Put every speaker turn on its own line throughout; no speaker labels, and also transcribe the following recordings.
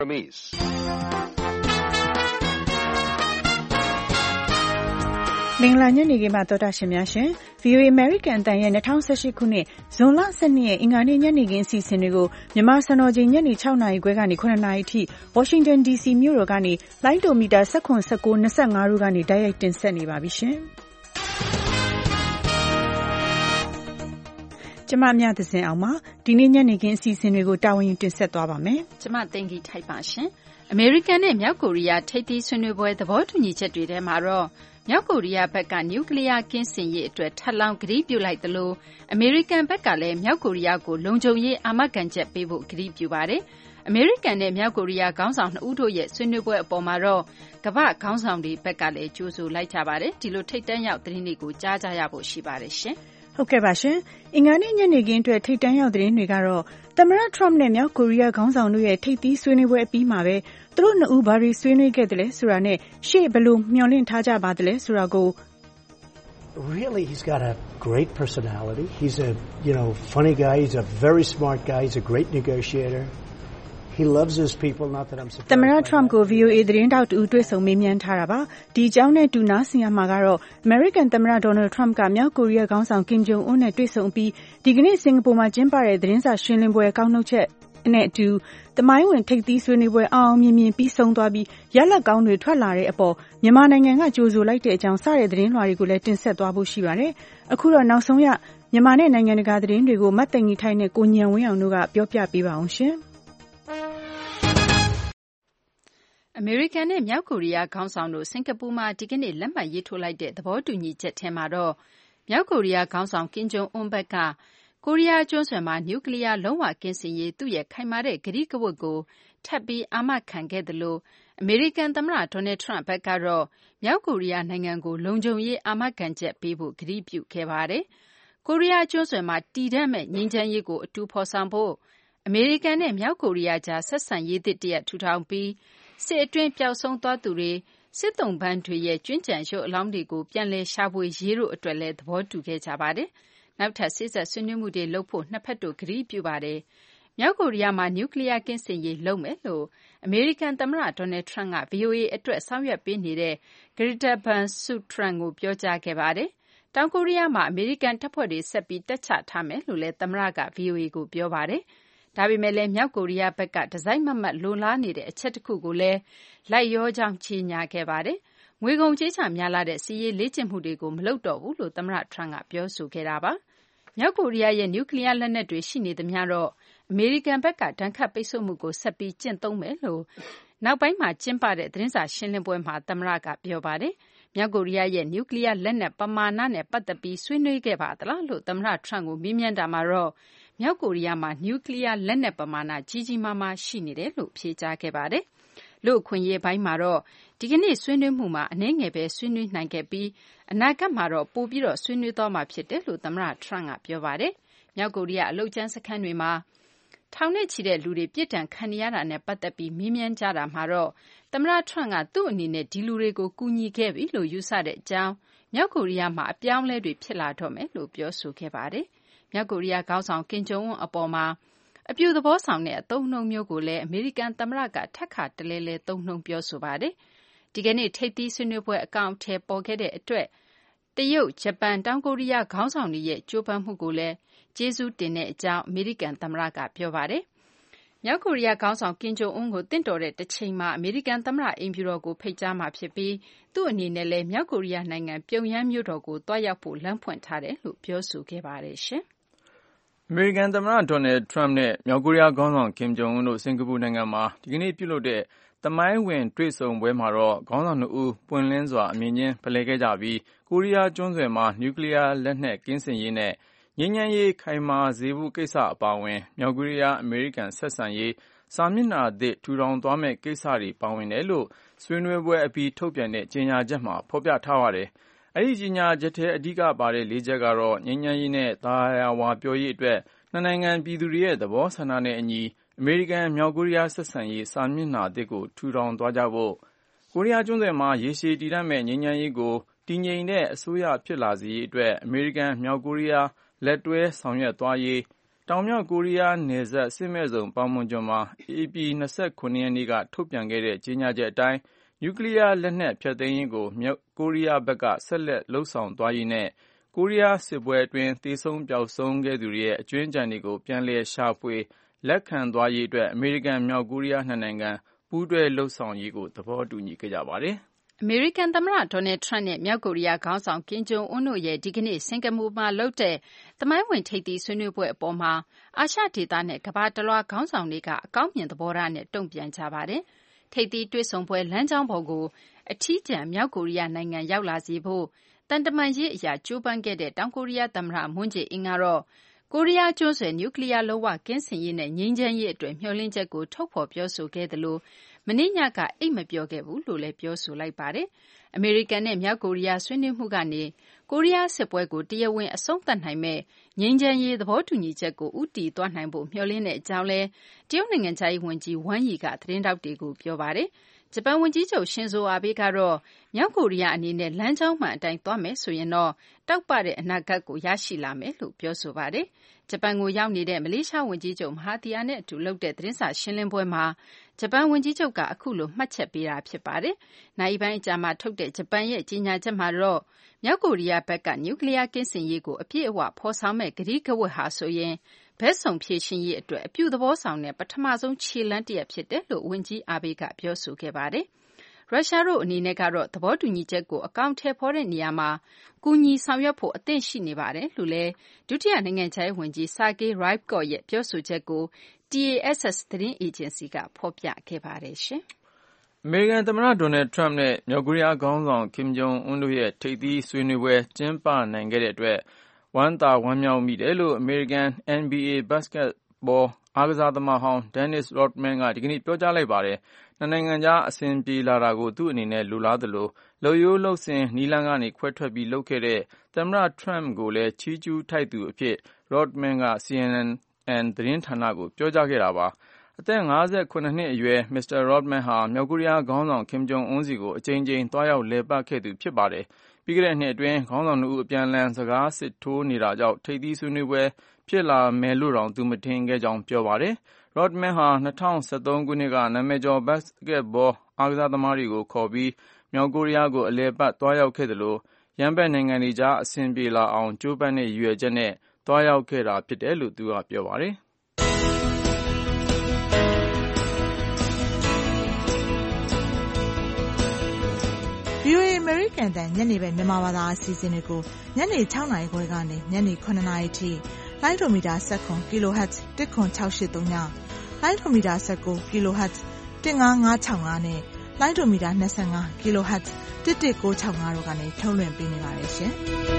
မင်္ဂလာညနေခင်းပါသောတာရှင်များရှင် VOA American အသံရဲ့2018ခုနှစ်ဇွန်လ12ရက်အင်္ဂါနေ့ညနေခင်းအစီအစဉ်တွေကိုမြန်မာစံတော်ချိန်ညနေ6နာရီခွဲကနေ9နာရီအထိ Washington DC မြို့တော်ကနေလိုင်းဒိုမီတာ19 19 25တို့ကနေတိုက်ရိုက်တင်ဆက်နေပါပြီရှင်ကျမမြသဇင်အောင်ပါဒီနေ့ညနေခင်းအစီအစဉ်တွေကိုတာဝန်ယူတင်ဆက်သွားပါမယ်
ကျမသိင်္ဂီထိုက်ပါရှင်အမေရိကန်နဲ့မြောက်ကိုရီးယားထိပ်သီးဆွေးနွေးပွဲသဘောတူညီချက်တွေထဲမှာတော့မြောက်ကိုရီးယားဘက်ကနျူကလ িয়ার ကင်းစင်ရေးအတွက်ထပ်လောင်းကတိပြုလိုက်သလိုအမေရိကန်ဘက်ကလည်းမြောက်ကိုရီးယားကိုလုံခြုံရေးအာမခံချက်ပေးဖို့ကတိပြုပါတယ်။အမေရိကန်နဲ့မြောက်ကိုရီးယားခေါင်းဆောင်2ဦးတို့ရဲ့ဆွေးနွေးပွဲအပေါ်မှာတော့ကမ္ဘာ့ခေါင်းဆောင်တွေဘက်ကလည်းကြိုဆိုလိုက်ကြပါတယ်။ဒီလိုထိပ်တန်းရောက်သတင်းတွေကိုကြားကြရဖို့ရှိပါတယ်ရှင်။
ဟုတ်ကဲ့ပါရှင်အင်္ဂါနေ့ညနေခင်းအတွက်ထိပ်တန်းရောက်သတင်းတွေကတော့သမ္မတ Trump နဲ့မြောက်ကိုရီးယားခေါင်းဆောင်တို့ရဲ့ထိပ်သီးဆွေးနွေးပွဲအပြီးမှာပဲသူတို့နှစ်ဦးဘာတွေဆွေးနွေးခဲ့တယ်လဲဆိုတာနဲ့ရှေ့ဘယ်လိုမျှော်လင့်ထားကြပါသလဲဆိုတာကို
Really, he's got a great personality. He's a, funny guy. He's a very smart guy. He's a great negotiator. He loves his people, not that I'm surprised.
သမ္မတ Trump ကို VOA သတင်းတောက်တူတွေ့ဆုံမေးမြန်းထားတာပါ။ဒီအကြောင်းနဲ့တူနားဆင်ရမှာကတော့ American သမ္မတ Donald Trump ကမြောက်ကိုရီးယားခေါင်းဆောင် Kim Jong Un နဲ့တွေ့ဆုံပြီးဒီကနေ့စင်ကာပူမှာကျင်းပတဲ့သတင်းစာရှင်းလင်းပွဲကောက်နှုတ်ချက်နဲ့အတူသမိုင်းဝင်ထိပ်သီးဆွေးနွေးပွဲအောင်မြင်မြင်ပြီးဆုံးသွားပြီးရလဒ်ကောင်းတွေထွက်လာတဲ့အပေါ်မြန်မာနိုင်ငံကကြိုဆိုလိုက်တဲ့အကြောင်းစတဲ့သတင်းလွှာတွေကိုလည်းတင်ဆက်သွားဖို့ရှိပါတယ်။အခုတော့နောက်ဆုံးရမြန်မာနဲ့နိုင်ငံတကာသတင်းတွေကိုမတ်သိင်္ဂီထိုက်နဲ့ကိုညံဝင်းအောင်တို့ကပြောပြပေးပါအောင်ရှင်။
အမေရိကန်နဲ့မြောက်ကိုရီးယားခေါင်းဆောင်တို့စင်ကာပူမှာဒီကနေ့လက်မှတ်ရေးထိုးလိုက်တဲ့သဘောတူညီချက်ထဲမှာတော့မြောက်ကိုရီးယားခေါင်းဆောင်ကင်ဂျုံအွန်းဘက်ကကိုရီးယားကျွန်းဆွယ်မှာနျူကလ িয়ার လုံးဝကင်းစင်ရေးသူ့ရဲ့ခိုင်မာတဲ့ကတိကဝတ်ကိုထပ်ပြီးအာမခံခဲ့သလိုအမေရိကန်သမ္မတဒေါ်နယ်ထရန့်ဘက်ကတော့မြောက်ကိုရီးယားနိုင်ငံကိုလုံခြုံရေးအာမခံချက်ပေးဖို့ကတိပြုခဲ့ပါတယ်။ကိုရီးယားကျွန်းဆွယ်မှာတည်တံ့မဲ့ငြိမ်းချမ်းရေးကိုအတူဖော်ဆောင်ဖို့အမေရိကန်နဲ့မြောက်ကိုရီးယားကြားဆက်ဆံရေးသစ်တရပ်ထူထောင်ပြီးစစ်အတွင်းပျောက်ဆုံးသွားသူတွေစစ်သုံးပန်းတွေရဲ့ကျွင်းကျန်ရုပ်အလောင်းတွေကိုပြန်လည်ရှာဖွေရေးတို့အတွက်လည်းသဘောတူခဲ့ကြပါတယ်။နောက်ထပ်စေ့စပ်ဆွေးနွေးမှုတွေလုပ်ဖို့နှစ်ဖက်တို့ကတိပြုပါတယ်။မြောက်ကိုရီးယားမှာနျူကလ িয়ার ကင်းစင်ရေးလုပ်မယ်လို့အမေရိကန်သမ္မတဒေါ်နယ်ထရန့်က VOA အတွက်ဆောင်ရွက်ပေးနေတဲ့ Greta Van Susteren ကိုပြောကြားခဲ့ပါတယ်။တောင်ကိုရီးယားမှာအမေရိကန်တပ်ဖွဲ့တွေဆက်ပြီးတပ်ချထားမယ်လို့လည်းသမ္မတက VOA ကိုပြောပါတယ်။ဒါပေမဲ့လည်းမြောက်ကိုရီးယားဘက်ကတစိုက်မတ်မတ်လိုလားနေတဲ့အချက်တစ်ခုကိုလည်းလိုက်လျောကြောင်းကြေညာခဲ့ပါတယ်။ငွေကုန်ကြေးချများလာတဲ့စစ်ရေးလေ့ကျင့်မှုတွေကိုမလုပ်တော့ဘူးလို့သမ္မတထရန့်ကပြောဆိုခဲ့တာပါ။မြောက်ကိုရီးယားရဲ့နျူကလ িয়ার လက်နက်တွေရှိနေသမျှတော့အမေရိကန်ဘက်ကဒဏ်ခတ်ပိတ်ဆို့မှုကိုဆက်ပြီးကျင့်သုံးမယ်လို့နောက်ပိုင်းမှာကျင်းပတဲ့သတင်းစာရှင်းလင်းပွဲမှာသမ္မတကပြောပါတယ်။မြောက်ကိုရီးယားရဲ့နျူကလ িয়ার လက်နက်ပမာဏနဲ့ပတ်သက်ပြီးဆွေးနွေးခဲ့ပါသလားလို့သမ္မတထရန့်ကိုမေးမြန်းတာမှာတော့မြောက်ကိုရီးယားမှာနျူကလ িয়ার လက်နက်ပမာဏကြီးကြီးမားမားရှိနေတယ်လို့ဖြေကြားခဲ့ပါတယ်။လူ့အခွင့်အရေးပိုင်းမှာတော့ဒီကနေ့ဆွေးနွေးမှုမှာအနည်းငယ်ပဲဆွေးနွေးနိုင်ခဲ့ပြီးအနာဂတ်မှာတော့ပိုပြီးဆွေးနွေးသွားမှာဖြစ်တယ်လို့သမ္မတထရန့်ကပြောပါတယ်။မြောက်ကိုရီးယားအလုပ်ကျန်းစခန်းတွေမှာထောင်နဲ့ချီတဲ့လူတွေပြစ်ဒဏ်ခံနေရတာနဲ့ပတ်သက်ပြီးမေးမြန်းကြတာမှာတော့သမ္မတထရန့်ကသူ့အနေနဲ့ဒီလူတွေကိုကူညီခဲ့ပြီလို့ယူဆတဲ့အကြောင်းမြောက်ကိုရီးယားမှာအပြောင်းအလဲတွေဖြစ်လာတော့မယ်လို့ပြောဆိုခဲ့ပါတယ်။မြောက်ကိုရီးယားခေါင်းဆောင်ကင်ဂျုံအွန်းအပေါ်မှာအပြုသဘောဆောင်တဲ့အသုံးအနှုန်းမျိုးကိုလည်းအမေရိကန်သမ္မတကထပ်ခါတလဲလဲသုံးနှုန်းပြောဆိုပါတယ်။ဒီကနေ့ထိပ်သီးဆွေးနွေးပွဲအကောင်အထည်ပေါ်ခဲ့တဲ့အတွက်တရုတ်၊ဂျပန်၊တောင်ကိုရီးယားခေါင်းဆောင်တွေရဲ့ကြိုးပမ်းမှုကိုလည်းကျေးဇူးတင်တဲ့အကြောင်းအမေရိကန်သမ္မတကပြောပါတယ်။မြောက်ကိုရီးယားခေါင်းဆောင်ကင်ဂျုံအွန်းကိုတင့်တော်တဲ့တစ်ချိန်မှာအမေရိကန်သမ္မတအိမ်ဖြူတော်ကိုဖိတ်ကြားမှာဖြစ်ပြီးသူ့အနေနဲ့လည်းမြောက်ကိုရီးယားနိုင်ငံပြုံယမ်းမြို့တော်ကိုသွားရောက်ဖို့လမ်းဖွင့်ထားတယ်လို့ပြောဆိုခဲ့ပါတယ်ရှင်။
အမေရိကန်သမ္မတဒေါ်နယ်ထရန့်နဲ့မြောက်ကိုရီးယားခေါင်းဆောင်ကင်ဂျုံအွန်းတို့စင်ကာပူနိုင်ငံမှာဒီကနေ့ပြုလုပ်တဲ့သမိုင်းဝင်တွေ့ဆုံပွဲမှာတော့ခေါင်းဆောင်နှစ်ဦးပွင့်လင်းစွာအမြင်ချင်းဖလှယ်ခဲ့ကြပြီးကိုရီးယားကျွန်းဆွယ်မှာနျူကလ িয়ার လက်နက်ကင်းစင်ရေးနဲ့ငြိမ်းချမ်းရေးခိုင်မာစေဖို့ကိစ္စအပါအဝင်မြောက်ကိုရီးယားအမေရိကန်ဆက်ဆံရေးစာမျက်နှာသစ်ထူထောင်သွားမယ့်ကိစ္စတွေပါဝင်တယ်လို့ဆွေးနွေးပွဲအပြီးထုတ်ပြန်တဲ့ကြေညာချက်မှာဖော်ပြထားပါတယ်။အဲဒီကြေညာချက်ထဲအဓိကပါတဲ့၄ချက်ကတော့ငြိမ်းချမ်းရေးနဲ့သာယာဝပြောရေးအတွက်နှစ်နိုင်ငံပြည်သူတွေရဲ့သဘောဆန္ဒနဲ့အညီအမေရိကန်မြောက်ကိုရီးယားဆက်ဆံရေးစာမျက်နှာသစ်ကိုထူထောင်သွားကြဖို့ကိုရီးယားကျွန်းဆွယ်မှာရေရှည်တည်တံ့မယ့်ငြိမ်းချမ်းရေးကိုတည်ငြိမ်တဲ့အစိုးရဖြစ်လာစေရေးအတွက်အမေရိကန်မြောက်ကိုရီးယားလက်တွဲဆောင်ရွက်သွားရေးတတောင်မြောက်ကိုရီးယားနယ်စပ်စစ်မဲ့ဇုံပေါင်မွန်ကျွန်းမှာဧပြီ29 ရက်နေ့ကထုတ်ပြန်ခဲ့တဲ့ကြေညာချက်အတိုင်းနျူကလ িয়ার လက်နက်ဖျက်သိမ်းရေးကိုမြောက်ကိုရီးယားဘက်ကဆက်လက်လုပ်ဆောင်သွားရေးနဲ့ကိုရီးယားစစ်ပွဲအတွင်းသေဆုံးပျောက်ဆုံးခဲ့သူတွေရဲ့အကြွင်းအကျန်တွေကိုပြန်လည်ရှာဖွေလက်ခံသွားရေးအတွက်အမေရိကန်မြောက်ကိုရီးယားနှစ်နိုင်ငံပူးတွဲလုပ်ဆောင်ရေးကိုသဘောတူညီခဲ့ကြပါတယ်
အမေရိကန်သမ္မတဒေါ်နယ်ထရန့်နဲ့မြောက်ကိုရီးယားခေါင်းဆောင်ကင်ဂျုံအွန်းတို့ရဲ့ဒီကနေ့စင်ကာပူမှာလုပ်တဲ့သမိုင်းဝင်ထိပ်သီးဆွေးနွေးပွဲအပေါ်မှာအာရှဒေသနဲ့ကမ္ဘာတလွှားခေါင်းဆောင်တွေကအကောင်းမြင်သဘောထားနဲ့တုံ့ပြန်ကြပါတယ်။ထိပ်သီးတွေ့ဆုံပွဲလမ်းကြောင်းပေါ်ကိုအထီးကျန်မြောက်ကိုရီးယားနိုင်ငံရောက်လာစေဖို့တန်တမန်ရေးအရာကြိုးပမ်းခဲ့တဲ့တောင်ကိုရီးယားသမ္မတမွန်းဂျေအင်းကတော့ကိုရီးယားကျွန်းဆွယ်နျူကလ িয়ার လုံးဝကင်းစင်ရေးနဲ့ငြိမ်းချမ်းရေးအတွက်မျှော်လင့်ချက်ကိုထုတ်ဖော်ပြောဆိုခဲ့သလိုမနေ့ညကအိတ်မပြောခဲ့ဘူးလို့လည်းပြောဆိုလိုက်ပါတယ်။အမေရိကန်နဲ့မြောက်ကိုရီးယားဆွေးနွေးမှုကနေကိုရီးယားစစ်ပွဲကိုတရားဝင်အဆုံးသတ်နိုင်မဲ့ငြိမ်းချမ်းရေးသဘောတူညီချက်ကိုဦးတည်သွားနိုင်ဖို့မျှော်လင့်တဲ့အကြောင်းလည်းတရုတ်နိုင်ငံခြားရေးဝန်ကြီးဝမ်ယီကသတင်းတောက်တွေကိုပြောပါတယ်။ဂျပန်ဝန်ကြီးချုပ်ရှင်ဇိုအာဘေးကတော့မြောက်ကိုရီးယားအနေနဲ့လမ်းကြောင်းမှန်အတိုင်းသွားမယ်ဆိုရင်တော့တောက်ပတဲ့အနာဂတ်ကိုရရှိလာမယ်လို့ပြောဆိုပါတယ်။ဂျပန်ကိုရောက်နေတဲ့မလေးရှားဝန်ကြီးချုပ်မဟာသီယာနဲ့အတူလုပ်တဲ့သတင်းစာရှင်းလင်းပွဲမှာဂျပန်ဝန်ကြီးချုပ်ကအခုလိုမှတ်ချက်ပေးတာဖြစ်ပါတယ်။နိုင်ပိုင်းအကြာမှာထုတ်တဲ့ဂျပန်ရဲ့ကြေညာချက်မှာတော့မြောက်ကိုရီးယားဘက်ကနျူကလ িয়ার ကင်းစင်ရေးကိုအပြည့်အဝဖော်ဆောင်မဲ့ကတိကဝတ်ဟာဆိုရင်ဘက်ဆောင်ဖြည့်ရှင်ရေးအတွက်အပြုသဘောဆောင်တဲ့ပထမဆုံးခြေလှမ်းတစ်ရပ်ဖြစ်တယ်လို့ဝန်ကြီးအာဘေးကပြောဆိုခဲ့ပါတယ်။ရုရှားတို့အနေနဲ့ကတော့သဘောတူညီချက်ကိုအကောင့်ထဲဖော်တဲ့နေရာမှာကူညီဆောင်ရွက်ဖို့အသင့်ရှိနေပါတယ်လို့လည်းဒုတိယနိုင်ငံခြားရေးဝန်ကြီးဆာဂေးရိုက်ကော့ရဲ့ပြောဆိုချက်ကို TASS သတင်းအေဂျင်စီကဖော်ပြခဲ့ပါတယ်ရှင်
။အမေရိကန်သမ္မတဒေါ်နယ်ထရန့်နဲ့မြောက်ကိုရီးယားခေါင်းဆောင်ကင်ဂျုံအွန်းတို့ရဲ့ထိပ်သီးဆွေးနွေးပွဲကျင်းပနိုင်ခဲ့တဲ့အတွက်ဝမ်းသာဝမ်းမြောက်မိတယ်လို့အမေရိကန် NBA ဘတ်စကက်ဘောအားကစားသမားဟောင်း Dennis Rodman ကဒီကနေ့ပြောကြားလိုက်ပါတယ်။နှစ်နိုင်ငံကြားအဆင်ပြေလာတာကိုသူ့အနေနဲ့လိုလားသလိုလုပ်ရိုးလုပ်စဉ်နည်းလမ်းကနေခွဲထွက်ပြီးလုပ်ခဲ့တဲ့သမ္မတထရန့်ကိုလည်းချီးကျူးထိုက်သူအဖြစ် Rodman က CNN သတင်းဌာနကိုပြောကြားခဲ့တာပါ။အသက် 58 နှစ်အရွယ် Mr. Rodman ဟာမြောက်ကိုရီးယားခေါင်းဆောင်ကင်ဂျုံအွန်းစီကိုအကြိမ်ကြိမ်သွားရောက်လည်ပတ်ခဲ့သူဖြစ်ပါတယ်။ပြီးခဲ့တဲ့နှစ်အတွင်းခေါင်းဆောင်တို့အပြန်အလှန်စကားစစ်ထိုးနေတာကြောင့်ထိပ်သီးဆွေးနွေးပွဲဖြစ်လာမယ်လို့တောင်သူမထင်ခဲ့ကြောင်းပြောပါတယ်။ Rodman ဟာ2013ခုနှစ်ကနာမည်ကျော်ဘတ်စကက်ဘောအားကစားသမားတွေကိုခေါ်ပြီးမြောက်ကိုရီးယားကိုအလည်ပတ်သွားရောက်ခဲ့သလိုရန်ဘက်နိုင်ငံတွေကြားအဆင်ပြေလာအောင်ကြိုးပမ်းတဲ့ရည်ရွယ်ချက်နဲ့သွားရောက်ခဲ့တာဖြစ်တယ်လို့သူကပြောပါတယ်။
VOA American တန်ညနေပဲမြန်မာဘာသာအစီအစဉ်တွေကိုညနေ6နာရီခွဲကနေညနေ9နာရီထိလိုင်းဒိုမီတာ19 kHz 10683ညလိုင်းဒိုမီတာ19 kHz 15565နဲ့လိုင်းဒိုမီတာ25 kHz 11965တို့ကနေထုတ်လွှင့်ပေးနေပါတယ်ရှင်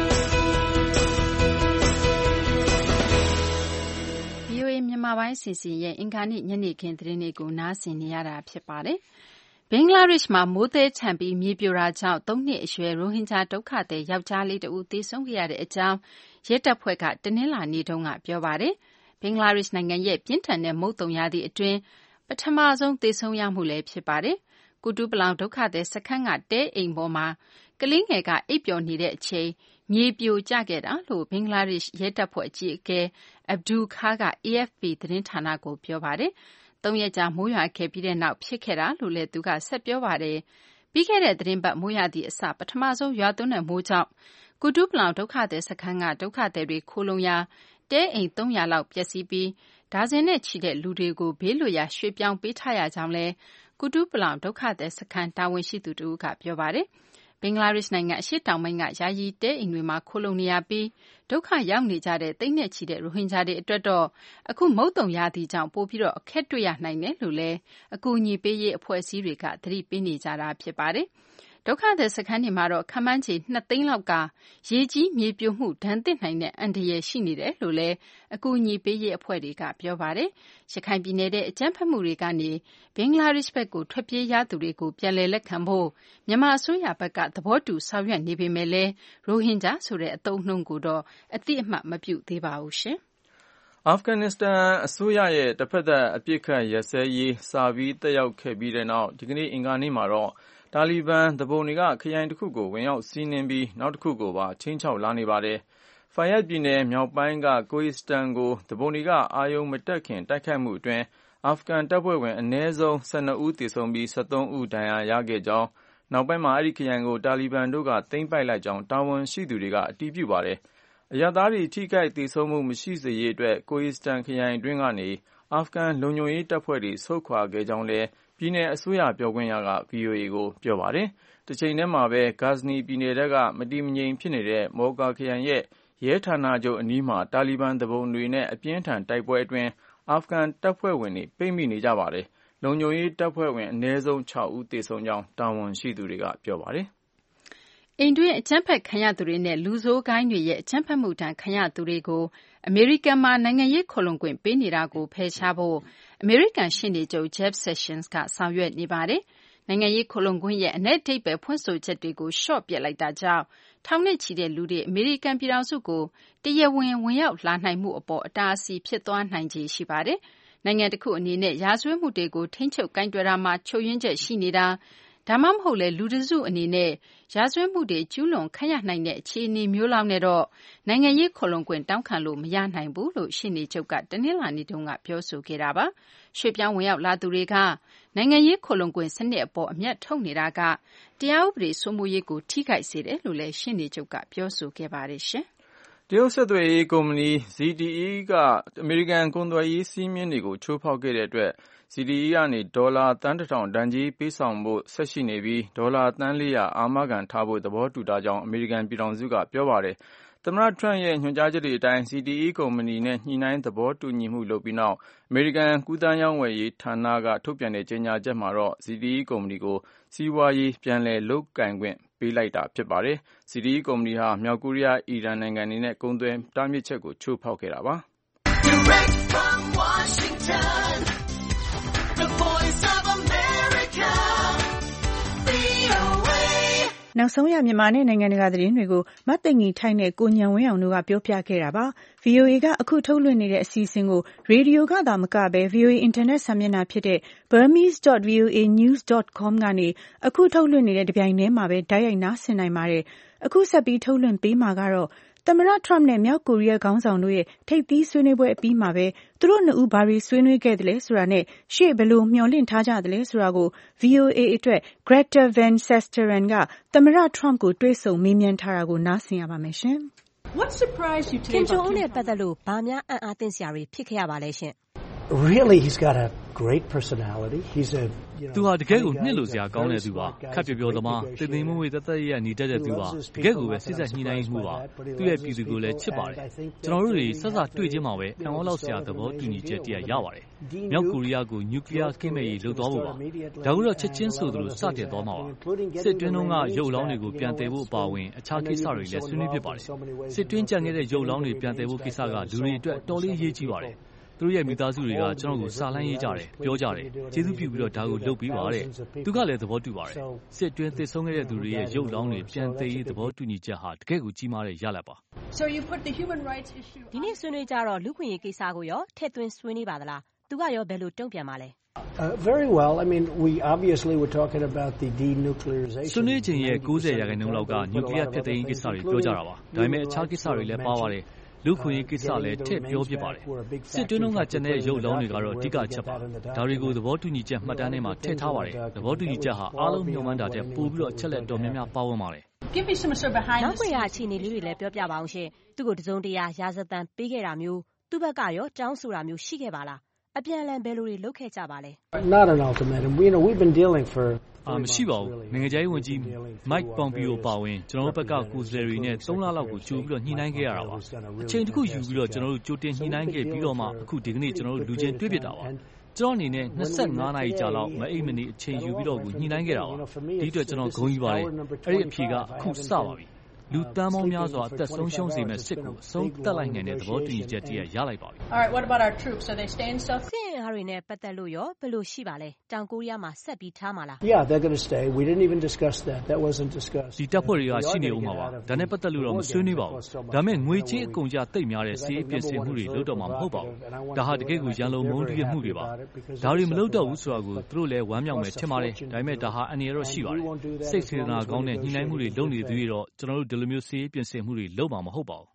။ VOA မြန်မာပိုင်းစီစဉ်ရဲ့အင်္ဂါနေ့ညနေခင်းသတင်းတွေကိုနားဆင်နေရတာဖြစ်ပါတယ်။ဘင်္ဂလားဒေ့ရှ်မှာမိုးသည်းထန်ပြီးမြေပြိုတာကြောင့်3နှစ်အရွယ်ရိုဟင်ဂျာဒုက္ခသည်ယောက်ျားလေးတဦးသေဆုံးခဲ့ရတဲ့အကြောင်းရဲတပ်ဖွဲ့ကတနင်္လာနေ့တုန်းကပြောပါတယ်။ဘင်္ဂလားဒေ့ရှ်နိုင်ငံရဲ့ပြင်းထန်တဲ့မုတ်သုန်ရာသီအတွင်းပထမဆုံးသေဆုံးရမှုလည်းဖြစ်ပါတယ်။ကူတူးပလောင်ဒုက္ခသည်စခန်းကတဲအိမ်ပေါ်မှာကလေးငယ်ကအိပ်ပျော်နေတဲ့အချိန်မြေပြိုကျခဲ့တာလို့ဘင်္ဂလားဒေ့ရှ်ရဲတပ်ဖွဲ့အကြီးအကဲ Abdul Khair က AFP သတင်းဌာနကိုပြောပါတယ်။3 ရက်ကြာမိုးရွာခဲ့ပြီးတဲ့နောက်ဖြစ်ခဲ့တာလို့လည်းသူကဆက်ပြောပါတယ်။ပြီးခဲ့တဲ့သတင်းပတ်မိုးရာသီအစပထမဆုံးရွာသွန်းတဲ့မိုးကြောင့်ကူတူးပလောင်ဒုက္ခသည်စခန်းကဒုက္ခသည်တွေခိုလုံရာတဲအိမ်300လောက်ပျက်စီးပြီးဒါဇင်နဲ့ချီတဲ့လူတွေကိုဘေးလွတ်ရာရွှေ့ပြောင်းပေးထားရကြောင်းလည်းကူတူးပလောင်ဒုက္ခသည်စခန်းတာဝန်ရှိသူတို့ကပြောပါတယ်။ဘင်္ဂလားဒေ့ရှ်နိုင်ငံအရှေ့တောင်ပိုင်းကယာယီတဲအိမ်တွေမှာခိုလုံနေရပြီးဒုက္ခရောက်နေကြတဲ့သိန်းနဲ့ချီတဲ့ရိုဟင်ဂျာတွေအတွက်တော့အခုမုတ်သုန်ရာသီကြောင့်ပိုပြီးတော့အခက်တွေ့ရနိုင်တယ်လို့လည်းအကူအညီပေးရေးအဖွဲ့အစည်းတွေကသတိပေးနေကြတာဖြစ်ပါတယ်။ဒုက္ခသည်စခန်းတွေမှာတော့ခန့်မှန်းခြေ2သိန်းလောက်ကရေကြီးမြေပြိုမှုဒဏ်သင့်နိုင်တဲ့အန္တရာယ်ရှိနေတယ်လို့လည်းအကူအညီပေးရေးအဖွဲ့တွေကပြောပါတယ်။ရခိုင်ပြည်နယ်တဲ့အကြမ်းဖက်မှုတွေကနေဘင်္ဂလားဒေ့ရှ်ဘက်ကိုထွက်ပြေးရသူတွေကိုပြန်လည်လက်ခံဖို့မြန်မာအစိုးရဘက်ကသဘောတူဆောင်ရွက်နေပေမဲ့လည်းရိုဟင်ဂျာဆိုတဲ့အသုံးအနှုန်းကိုတော့အသိအမှတ်မပြုသေးပါဘူးရှင်
။အာဖဂန်နစ္စတန်အစိုးရရဲ့တစ်ဖက်သက်အပစ်အခတ်ရပ်စဲရေးစာပြီးတက်ရောက်ခဲ့ပြီးတဲ့နောက်ဒီကနေ့အင်္ဂါနေ့မှာတော့တာလီဘန်သူပုန်တွေကခရိုင်တစ်ခုကိုဝင်ရောက်စီးနင်းပြီးနောက်တစ်ခုကိုပါခြိမ်းခြောက်လာနေပါတယ်။ Faryab ပြည်နယ်မြောက်ပိုင်းက Kohistan ကို သူပုန်တွေကအာရုံမတက်ခင်တိုက်ခိုက်မှုအတွင်းအာဖဂန်တပ်ဖွဲ့ဝင်အနည်းဆုံး12ဦးသေဆုံးပြီး13ဦးဒဏ်ရာရခဲ့ကြောင်းနောက်ပိုင်းမှာအဲဒီခရိုင်ကိုတာလီဘန်တို့ကသိမ်းပိုက်လိုက်ကြောင်းတာဝန်ရှိသူတွေကအတည်ပြုပါတယ်။အရပ်သားတွေထိခိုက်သေဆုံးမှုမရှိစေရေးအတွက် Kohistan ခရိုင်အတွင်းကနေအာဖဂန်လုံခြုံရေးတပ်ဖွဲ့တွေဆုတ်ခွာခဲ့ကြောင်းလည်းပြည်နယ်အစိုးရပြောခွင့်ရက VOA ကိုပြောပါတယ်။တစ်ချိန်တည်းမှာပဲ Ghazni ပြည်နယ်ကမတည်မငြိမ်ဖြစ်နေတဲ့ Mocha ခရိုင်ရဲ့ရဲဌာနချုပ်အနီးမှာတာလီဘန်သူပုန်တွေနဲ့အပြင်းထန်တိုက်ပွဲအတွင်းအာဖဂန်တပ်ဖွဲ့ဝင်တွေပိတ်မိနေကြပါတယ်။လုံခြုံရေးတပ်ဖွဲ့ဝင်အနည်းဆုံး6ဦးသေဆုံးကြောင်းတာဝန်ရှိသူတွေကပြောပါတယ်
။အိမ်တွင်းအကြမ်းဖက်ခံရသူတွေနဲ့လူဆိုးဂိုင်းတွေရဲ့အကြမ်းဖက်မှုတန်ခံရသူတွေကိုအမေရိကန်မှာနိုင်ငံရေးခိုလှုံခွင့်ပေးနေတာကိုဖယ်ရှားဖို့အမေရိကန်ရှေ့နေချုပ် Jeff Sessions ကဆောင်ရွက်နေပါတယ်။နိုင်ငံရေးခိုလှုံခွင့်ရဲ့အနက်အဓိပ္ပါယ်ဖွင့်ဆိုချက်တွေကိုလျှော့ပြလိုက်တာကြောင့်ထောင်နဲ့ချီတဲ့လူတွေအမေရိကန်ပြည်ထောင်စုကိုတရားဝင်ရောက်လာနိုင်မှုအပေါ်အတားအဆီးဖြစ်သွားနိုင်ခြေရှိပါတယ်။နိုင်ငံတစ်ခုအနေနဲ့ရာဇဝတ်မှုတွေကိုထိန်းချုပ်ကိုင်တွယ်တာမှာချုပ်ရင်းချက်ရှိနေတာဒါမှမဟုတ်လေလူတစုအနေနဲ့ရာဇဝတ်မှုတွေကျူးလွန်ခံရနိုင်တဲ့အခြေအနေမျိုးလောက်နဲ့တော့နိုင်ငံရေးခိုလှုံခွင့်တောင်းခံလို့မရနိုင်ဘူးလို့ရှေ့နေချုပ်ကတနင်္လာနေ့တုန်းကပြောဆိုခဲ့တာပါ။ရွှေ့ပြောင်းဝင်ရောက်လာသူတွေကနိုင်ငံရေးခိုလှုံခွင့်စနစ်အပေါ်အမျက်ထုတ်နေတာကတရားဥပဒေစိုးမိုးရေးကိုထိခိုက်စေတယ်လို့လည်းရှေ့နေချုပ်ကပြောဆိုခဲ့ပါတယ်ရှင်
။တရုတ်ဆက်သွယ်ရေးကုမ္ပဏီ ZTE ကအမေရိကန်ကုန်သွယ်ရေးစည်းမျဉ်းတွေကိုချိုးဖောက်ခဲ့တဲ့အတွက်ZTE ကနေဒေါ်လာသန်း1,000တန်ကြေးပေးဆောင်ဖို့ဆက်ရှိနေပြီးဒေါ်လာသန်း400အာမခံထားဖို့သဘောတူထားကြောင်းအမေရိကန်ပြည်ထောင်စုကပြောပါတယ်။သမ္မတထရန့်ရဲ့ညွှန်ကြားချက်တွေအတိုင်း ZTE ကုမ္ပဏီနဲ့ညှိနှိုင်းသဘောတူညီမှုလုပ်ပြီးနောက်အမေရိကန်ကူးသန်းရောင်းဝယ်ရေးဌာနကထုတ်ပြန်တဲ့ကြေညာချက်မှာတော့ ZTE ကုမ္ပဏီကိုစီးပွားရေးပြန်လည်လုပ်ကိုင်ခွင့်ပေးလိုက်တာဖြစ်ပါတယ်။ ZTE ကုမ္ပဏီဟာမြောက်ကိုရီးယား၊အီရန်နိုင်ငံတွေနဲ့ကုန်သွယ်တားမြစ်ချက်ကိုချိုးဖောက်ခဲ့တာပါ။ Direct from Washington,
the voice of America, VOA နောက်ဆုံးရမြန်မာနဲ့နိုင်ငံတကာသတင်းတွေကိုမသိင်္ဂီထိုက်နဲ့ကိုဉာဏ်ဝင်းအောင်တို့ကပြောပြခဲ့တာပါ။ VOA ကအခုထုတ်လွှင့်နေတဲ့အစီအစဉ်ကိုရေဒီယိုကသာမကဘဲ VOA အင်တာနက်စာမျက်နှာဖြစ်တဲ့ burmese.voanews.com ကနေအခုထုတ်လွှင့်နေတဲ့တပြိုင်တည်းမှာပဲတိုက်ရိုက်နားဆင်နိုင်ပါတယ်။အခုဆက်ပြီးထုတ်လွှင့်ပေးမှာကတော့သမ္မတထရမ့်နဲ့မြောက်ကိုရီးယားခေါင်းဆောင်တို့ရဲ့ထိပ်သီးဆွေးနွေးပွဲအပြီးမှာပဲသူတို့နှစ်ဦးဘာတွေဆွေးနွေးခဲ့သလဲဆိုတာနဲ့ရှေ့ဘယ်လိုမျှော်လင့်ထားကြသလဲဆိုတာကို VOA အတွက် Greta Van Susteren ကသမ္မတထရမ့်ကိုတွေ့ဆုံမေးမြန်းထားတာကိုနားဆင်ရပါမယ်ရှင်။
Kim Jong Un နဲ့ပတ်သက်လို့ဘာများအံ့အားသင့်စရာတွေဖြစ်ခဲ့ရပါလဲရှင်။
Really, he's got a great personality. He's a
သူဟာတကယ်ကိုနှစ်လို့စရာကောင်းတဲ့သူပါခက်ပြောသမားသိသိမွေ့မွေ့တသက်ရနေတတ်တဲ့သူပါတကယ်ကိုပဲစိတ်ဆက်ညှိနှိုင်းမှုပါသူ့ရဲ့ပြည်သူကိုလည်းချစ်ပါတယ်ကျွန်တော်တို့တွေဆက်စတွေ့ချင်းမှာပဲအံ့ဩလောက်စရာသဘောတူညီချက်တရရပါတယ်မြောက်ကိုရီးယားကိုနျူကလ িয়ার ကင်းမဲ့ရေးလုပ်သွားဖို့ပါဒါကိုတော့ချက်ချင်းဆိုသလိုစတင်သွားမှာပါစစ်တွင်းလုံးကရုပ်လောင်းတွေကိုပြန်တည်ဖို့အပါအဝင်အခြားကိစ္စတွေလည်းဆွေးနွေးဖြစ်ပါတယ်စစ်တွင်းကြံခဲ့တဲ့ရုပ်လောင်းတွေပြန်တည်ဖို့ကိစ္စကလူတွေအတွက်တော်လေးရေးကြီးပါတယ်သူတို့ရဲ့မိသားစုတွေကကျွန်တော်ကိုစာလှမ်းရေးကြတယ်ပြောကြတယ်ကျေးဇူးပြုပြီးတော့ဒါကိုလုပ်ပြီးပါတဲ့သူကလည်းသဘောတူပါတယ်စစ်အတွင်းသစ်ဆုံးခဲ့တဲ့သူတွေရဲ့ရုပ်လောင်းတွေပြန်သိရေးသဘောတူညီချက်ဟာတကယ့်ကိုကြီးမားတဲ့ရလဒ်ပါ
ဒီနေ့ဆွေးနွေးကြတော့လူခွင့်ရေးကိစ္စကိုရောထည့်သွင်းဆွေးနွေးပါသလားသူကရောဘယ်လိုတုံ့ပြန်ပါလဲ
Very well. I mean, we obviously were talking about the denuclearization.
ဆွေးနွေးခြင်းရဲ့90%လောက်ကနျူကလ িয়ার ဖြစ်သိမ်းကိစ္စတွေပြောကြတာပါဒါပေမဲ့အခြားကိစ္စတွေလည်းပါပါတယ်လူခွင့်ရေးကိစ္စလည်းထည့်ပြောဖြစ်ပါတယ်စစ်တွင်းလုံးကကျန်တဲ့ရုပ်လောင်းတွေကတော့အဓိကအချက်ပါဒါတွေကိုသဘောတူညီချက်မှတ်တမ်းထဲမှာထည့်ထားပါတယ်သဘောတူညီချက်ဟာအားလုံးမျှော်မှန်းတာတဲ့ပို့ပြီးတော့အချက်လက်တော်များများပါဝင်ပါတယ်
နောက်ွယ်ရအခြေအနေလေးတွေလည်းပြောပြပါအောင်ရှင်သူ့ကိုတစုံတရာရာဇသံပေးခဲ့တာမျိုးသူ့ဘက်ကရောတောင်းဆိုတာမျိုးရှိခဲ့ပါလားအပြန်အလှန်ဘယ်လိုတွေလုပ်ခဲ့ကြပါလဲ
Not an ultimatum. We've been dealing for
မရှိပါဘူးနိုင်ငံခြားရေးဝန်ကြီး Mike Pompeo ပါဝင်ကျွန်တော်တို့ဘက်ကကိုယ်စားလှယ်တွေနဲ့3လလောက်ကိုကြိုပြီးတော့ညှိနှိုင်းခဲ့ရတာပါအချိန်တစ်ခုယူပြီးတော့ကျွန်တော်တို့ကြိုတင်ညှိနှိုင်းခဲ့ပြီးတော့မှအခုဒီကနေ့ကျွန်တော်တို့လူချင်းတွေ့ဖြစ်တာပါကျွန်တော်အနေနဲ့25နာရီကြာလောက်မအိပ်မနေအချိန်ယူပြီးတော့ကိုညှိနှိုင်းခဲ့တာပါဒီအတွက်ကျွန်တော်ဂုဏ်ယူပါတယ်အဲ့ဒီအဖြေကအခုစပါပြီလူတန်းပေါင်းများစွာအသက်ဆုံးရှုံးစေမဲ့စစ်ကိုအဆုံးသတ်လိုက်နိုင်တဲ့သဘောတူညီချက်တည်းရလိုက်ပါပြီ
All right, what about our troops? Are they staying still? စစ်အင်အားတွေနဲ့ပတ်သက်လို့ရောဘယ်လိုရှိပါလဲတောင်ကိုရီးယားမှာဆက်ပြီးထားမှာလား
Yeah, they're going to stay. We didn't even discuss that. That wasn't discussed.
ဒီတပ်ဖွဲ့တွေကရှိနေဦးမှာပါဒါနဲ့ပတ်သက်လို့တော့မဆွေးနွေးပါဘူးဒါမဲ့ငွေကြေးအကုန်ကြတိတ်များတဲ့စီးရေးပြင်ဆင်မှုတွေလုပ်တော့မှာမဟုတ်ပါဘူးဒါဟာတကယ်ကိုရန်လုံမုန်းတီးမှုတွေပါဒါတွေမလုပ်တော့ဘူးဆိုတာကိုသူတို့လည်းဝမ်းမြောက်မယ်ထင်ပါတယ်ဒါပေမဲ့ဒါဟာအန္တရာယ်တော့ရှိပါတယ်စိတ်စေတနာကောင်းတဲ့ညှိနှိုင်းမှုတွေလုပ်နေသူတွေတော့ကျွန်တော်တို့ဒီလိုမျိုးစီးရေးပြင်ဆင်မှုတွေလုပ်မှာမဟုတ်ပါဘူး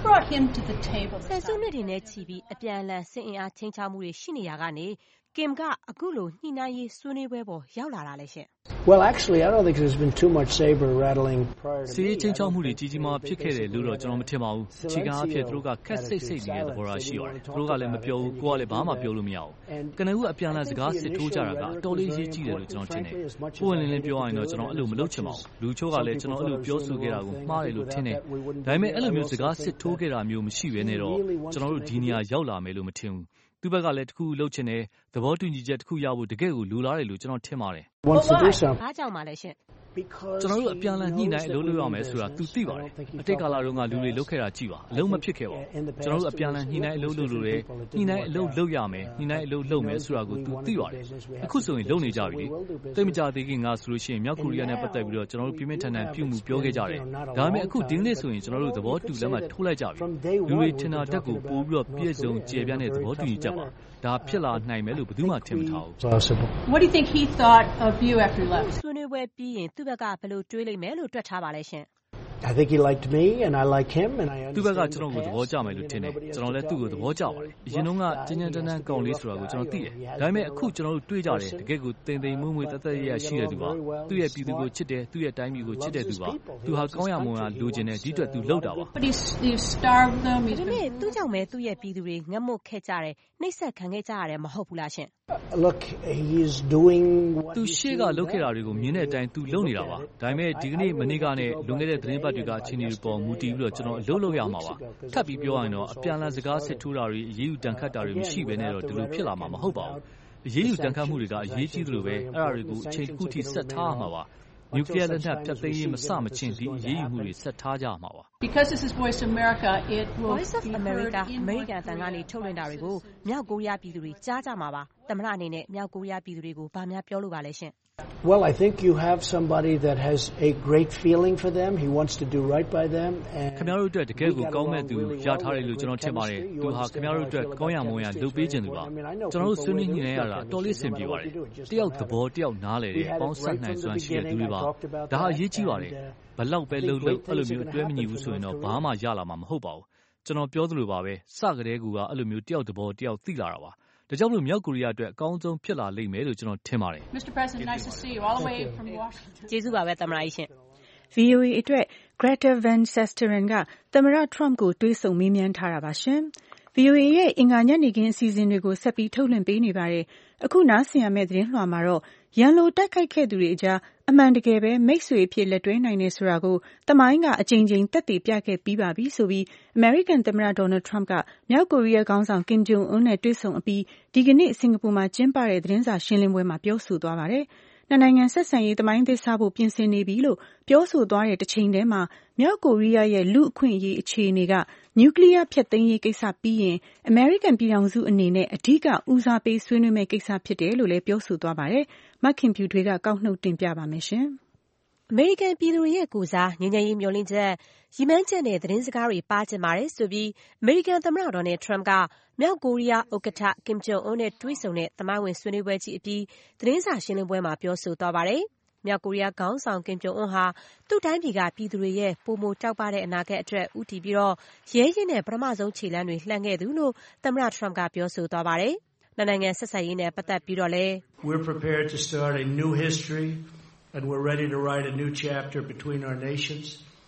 ဆယ်စုနှစ်တွေနဲ့ချီပြီးအပြန်အလှန်စစ်အင်အားချင်းချောက်မှုတွေရှိနေရကနေKim ကအခုလိုညှိနှိုင်းရေးဆွေးနွေးပွဲပေါ်ရောက်လာတာလဲရှင်
Well, actually, I don't think there's been too much saber rattling prior to.
စီးချင်းချောက်မှုတွေကြီးကြီးမားဖြစ်ခဲ့တယ်လို့တော့ကျွန်တော်မထင်ပါဘူး။အခြေခံအဖြစ်သူတို့ကခက်စိတ်နေတဲ့သဘောထားရှိပါတယ်။သူတို့ကလည်းမပြောဘူးကိုကလည်းဘာမှပြောလို့မရဘူး။ကနဦးအပြန်အလှန်စကားစစ်ထိုးကြတာကအတော်လေးရေးကြည့်တယ်လို့ကျွန်တော်ထင်တယ်။ကိုယ်လင်းပြောရရင်တော့ကျွန်တော်အဲ့လိုမလုပ်ချင်ပါဘူး။လူချို့ကလည်းကျွန်တော်အဲ့လိုပြောဆိုခဲ့တာကိုမှားတယ်လို့ထင်တယ်။ဒါပေမဲ့အဲ့လိုမျိုးစကားစစ်ထိုးခဲ့တာမျိုးမရှိဘဲနဲ့တော့ကျွန်တော်တို့ဒီနေရာရောက်လာမယ်လို့မထင်ဘူး။သူ့ဘက်ကလည်းတစ်ခုလုပ်ချင်တယ်သဘောတူညီချက်တစ်ခုရဖို့တကယ်ကိုလိုလားတယ်လို့ကျွန်တော်ထင်ပါတယ်
။ဘာကြောင့်မှလဲရှင်
ကျွန်တော်တို့အပြန်အလှန်ညှိနှိုင်းအလုပ်လုပ်ရမယ်ဆိုတာသူသိပါတယ်အတိတ်ကာလတုန်းကလူတွေလုပ်ခဲ့တာကြည့်ပါအလုံးမဖြစ်ခဲ့ပါဘူးကျွန်တော်တို့အပြန်အလှန်ညှိနှိုင်းအလုပ်လုပ်လို့ရတယ်ညှိနှိုင်းအလုပ်လုပ်ရမယ်ညှိနှိုင်းအလုပ်လုပ်မယ်ဆိုတာကိုသူသိပါတယ်အခုဆိုရင်လုပ်နေကြပြီလေတိတ်မကြသေးခင်ကဆိုလို့ရှိရင်မြောက်ကိုရီးယားနဲ့ပတ်သက်ပြီးတော့ကျွန်တော်တို့ပြင်းပြထန်ထန်ပြုမှုပြောခဲ့ကြတယ်ဒါပေမဲ့အခုဒီနေ့ဆိုရင်ကျွန်တော်တို့သဘောတူလက်မှတ်ထိုးလိုက်ကြပြီလူတွေထင်တာတက်ကိုပို့ပြီးတော့ပြည့်စုံကျေပြန့်တဲ့သဘောတူညီချက်ပါဒါဖြစ်လာနိုင်မယ်လို့ဘယ်သူမှထင်မထားဘူး
What do you think he thought of you after you left?
ဆွေးနွေးပွဲပြီးရင်သူ့ဘက်ကဘယ်လိုတွေးလိမ့်မယ်လို့တွက်ထားပါလဲရှင်
I think he liked me and I like him and I understand.
သူ့ဘက်ကကျွန်တော်ကိုသဘောကျမယ်လို့ထင်တယ်ကျွန်တော်လည်းသူ့ကိုသဘောကျပါတယ်အရင်တုန်းကကျဉ်းကျဉ်းတန်းတန်းကောင်းလေးဆိုတာကိုကျွန်တော်သိတယ်ဒါပေမဲ့အခုကျွန်တော်တို့တွေးကြတယ်တကယ်ကိုတိမ်တိမ်မွေ့မွေ့တသက်ရရှိတဲ့သူပါသူ့ရဲ့ပြည်သူကိုချစ်တယ်သူ့ရဲ့တိုင်းပြည်ကိုချစ်တဲ့သူပါသူဟာကောင်းရမွန်ရလိုချင်တဲ့ဒီအတွက်သူလုပ်တာပါ
But he starved them.
ဒီနေ့သူ့ကြောင့်ပဲသူ့ရဲ့ပြည်သူတွေငတ်မွတ်ခဲ့ကြတယ်နှိပ်စက်ခံခဲ့ကြရတယ်မဟုတ်ဘူးလားရှင်
Look, he's doing what
သူရှေ့ကလုပ်ခဲ့တာတွေကိုမြင်တဲ့အတိုင်းသူလုပ်နေတာပါဒါပေမဲ့ဒီကနေ့မနေ့ကနဲ့လွန်ခဲ့တဲ့သတင်းပတ်တွေကချင်းတွေပေါ်မူတည်ပြီးတော့ကျွန်တော်အလုပ်လုပ်ရမှာပါထပ်ပြီးပြောရရင်တော့အပြန်အလှန်စကားစစ်ထိုးတာတွေအရေးယူတန်ခတ်တာတွေမရှိဘဲနဲ့တော့ဒီလိုဖြစ်လာမှာမဟုတ်ပါဘူးအရေးယူတန်ခတ်မှုတွေကအရေးကြီးသလိုပဲအဲ့ဒါတွေကိုအချိန်တစ်ခုထိဆက်ထားမှာပါနျူကလ িয়ার လက်နက်ဖျက်သိမ်းရေးမစမချင်းဒီအရေးယူမှုတွေဆက်ထားကြမှာပါ
Because this is Voice America, it will
Voice of America American အသံကနေထုတ်လွှင့်တာတွေကိုမြောက်ကိုရီးယားပြည်သူတွေကြားကြမှာပါသမ္မတအနေနဲ့မြောက်ကိုရီးယားပြည်သူတွေကိုဘာများပြောလို့ပါလဲရှင်
Well, I think you have somebody that has a great feeling for them. He wants to do right by them. And
ခင်ဗျားတို့အတွက်တကယ်ကိုကောင်းမဲ့သူရထားတယ်လို့ကျွန်တော်ထင်ပါတယ်သူဟာခင်ဗျားတို့အတွက်ကောင်းရမွန်ရလုပ်ပေးခြင်းသူပါကျွန်တော်တို့ဆွေးနွေးညှိနှိုင်းရတာတော်လေးဆင်ပြေပါတယ်တယောက်သဘောတယောက်နားလေတယ်ပေါင်းဆက်နိုင်စွမ်းရှိတဲ့သူတွေပါဒါဟာအရေးကြီးပါတယ်ဘလောက်ပဲလှုပ်လှုပ်အဲ့လိုမျိုးအတွဲမညီဘူးဆိုရင်တော့ဘာမှရလာမှာမဟုတ်ပါဘူးကျွန်တော်ပြောသလိုပါပဲစကတဲ့ကူကအဲ့လိုမျိုးတယောက်သဘောတယောက်သိလာတာပါဒါကြောင့်မို့မြောက်ကိုရီးယားအတွက်အကောင်းဆုံးဖြစ်လာလိမ့်မယ်လို့ကျွန်တော်ထင်ပါတယ်
Mr. President, nice to see you all the way from Washington.
ကျေးဇူးပါပဲသမ္မတကြီးရှင်
VOA အတွက် Greta Van Susteren ကသမ္မတ Trump ကိုတွေးဆုံမေးမြန်းထားတာပါရှင်။ VOA ရဲ့အင်္ဂါညနေခင်းအစီအစဉ်တွေကိုဆက်ပြီးထုတ်လွှင့်ပေးနေပါတယ်။အခုနားဆင်ရမယ့်သတင်းလွှာမှာတော့ရန်လိုတိုက်ခိုက်ခဲ့သူတွေအကြားအမှန်တကယ်ပဲမိတ်ဆွေအဖြစ်လက်တွဲနိုင်တယ်ဆိုတာကိုသမိုင်းကအကြိမ်ကြိမ်သက်သေပြခဲ့ပြီးပါပြီဆိုပြီး American သမ္မတ Donald Trump ကမြောက်ကိုရီးယားခေါင်းဆောင် Kim Jong Un နဲ့တွေ့ဆုံအပြီးဒီကနေ့စင်ကာပူမှာကျင်းပတဲ့သတင်းစာရှင်းလင်းပွဲမှာပြောဆိုသွားပါတယ်။နှစ်နိုင်ငံဆက်ဆံရေးသမိုင်းသစ်စဖို့ပြင်ဆင်နေပြီလို့ပြောဆိုသွားတဲ့တစ်ချိန်တည်းမှာမြောက်ကိုရီးယားရဲ့လူအခွင့်အရေးအခြေအနေကနျူကလ িয়ার ဖျက်သိမ်းရေးကိစ္စပြီးရင် American ပြည်ထောင်စုအနေနဲ့အဓိကဦးစားပေးဆွေးနွေးမယ့်ကိစ္စဖြစ်တယ်လို့လည်းပြောဆိုသွားပါတယ်။မခင်ဖြူထွေးကကောက်နှုတ်တင်ပြပါမယ်ရှင်။
American ပြည်သူတွေရဲ့ကိုစားငြိမ်းချမ်းရေးမျှော်လင့်ချက်ရည်မှန်းချက်နဲ့သတင်းစကားတွေပါကျင်ပါတယ်ဆိုပြီး American သမ္မတ Donald Trump ကမြောက်ကိုရီးယားဥက္ကဋ္ဌ Kim Jong Un နဲ့တွေ့ဆုံတဲ့သမိုင်းဝင်ဆွေးနွေးပွဲကြီးအပြီးသတင်းစာရှင်းလင်းပွဲမှာပြောဆိုသွားပါတယ်။မြောက်ကိုရီးယားခေါင်းဆောင် Kim Jong Un ဟာသူ့တိုင်းပြည်ကပြည်သူတွေရဲ့ပိုမိုတောက်ပတဲ့အနာဂတ်အတွက်ဦးတည်ပြီးတော့ရဲရင့်တဲ့ပထမဆုံးခြေလှမ်းတွေလှမ်းခဲ့သူလို့သမ္မတ Trump ကပြောဆိုသွားပါတယ်။နိုင်ငံဆက်ဆံရေးနဲ့ပတ်သက်ပြီးတော့လည်း
We're prepared to start a new history and we're ready to write a new chapter between our nations.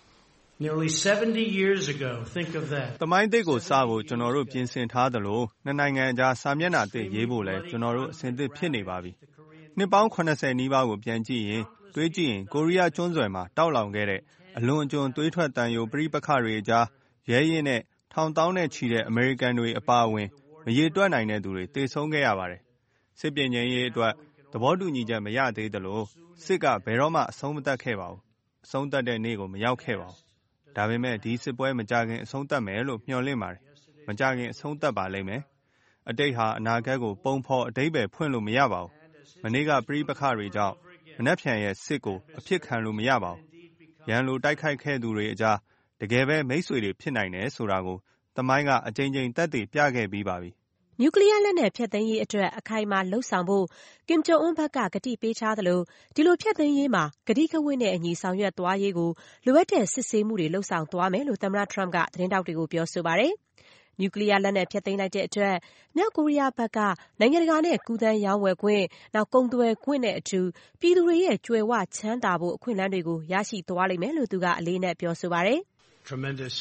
Nearly 70 years ago, think of that.
သမိုင်းသစ်ကိုစဖို့ကျွန်တော်တို့ပြင်ဆင်ထားသလိုနှစ်နိုင်ငံအကြားစာမျက်နှာသစ်ရေးဖို့လည်းကျွန်တော်တို့အစဉ်သစ်ဖြစ်နေပါပြီ။နှစ်ပေါင်း80နီးပါးကိုပြန်ကြည့်ရင်တွေးကြည့်ရင်ကိုရီးယားကျွန်းဆွယ်မှာတောက်လောင်ခဲ့တဲ့အလွန်အကျွံသွေးထွက်တန်ယိုပရိပခတွေအကြားရဲရင်နဲ့ထောင်တောင်းနဲ့ချီတဲ့အမေရိကန်တွေအပါအဝင်မရေတွက်နိုင်တဲ့သူတွေတေဆုံးခဲ့ရပါတယ်။စစ်ပြင်ငြိမ်းရေးအတွက်သဘောတူညီချက်မရသေးသလိုစစ်ကဘယ်တော့မှအဆုံးမသတ်ခဲ့ပါဘူး။အဆုံးသတ်တဲ့နေ့ကိုမရောက်ခဲ့ပါဘူး။ဒါပေမဲ့ဒီစစ်ပွဲမကြခင်အဆုံးသတ်မယ်လို့မျှော်လင့်ပါတယ်။မကြခင်အဆုံးသတ်ပါလိမ့်မယ်။အတိတ်ဟာအနာဂတ်ကိုပုံဖော်အတိတ်ပဲဖွင့်လို့မရပါဘူး။မနေ့ကပရိပခတွေကြောင့်မနှက်ဖြန်ရဲ့စစ်ကိုအဖြစ်ခံလို့မရပါဘူး။ရန်လိုတိုက်ခိုက်ခဲ့သူတွေအကြားတကယ်ပဲမိတ်ဆွေတွေဖြစ်နိုင်တယ်ဆိုတာကိုသမိုင်းကအကြိမ်ကြိမ်သက်သေပြခဲ့ပြီးပါပြီ။
နျူကလ িয়ার လက်နက်ဖျက်သိမ်းရေးအတွက်အခိုင်အမာလုပ်ဆောင်ဖို့ Kim Jong Un ဘက်ကကတိပေးထားသလိုဒီလိုဖျက်သိမ်းရေးမှာကတိကဝတ်နဲ့အညီဆောင်ရွက်သွားရေးကိုလိုအပ်တဲ့စစ်ဆေးမှုတွေလုပ်ဆောင်သွားမယ်လို့သမ္မတ Trump ကသတင်းထောက်တွေကိုပြောဆိုပါတယ်။နျူကလ িয়ার လက်နက်ဖျက်သိမ်းလိုက်တဲ့အတွက်မြောက်ကိုရီးယားဘက်ကနိုင်ငံတကာနဲ့ကူးသန်းရောင်းဝယ်ခွင့်ကုန်သွယ်ခွင့်နဲ့အတူပြည်သူတွေရဲ့ကြွယ်ဝချမ်းသာဖို့အခွင့်အလမ်းတွေကိုရရှိသွားလိမ့်မယ်လို့သူကအလေးအနက်ပြောဆိုပါတယ်။
Tremendous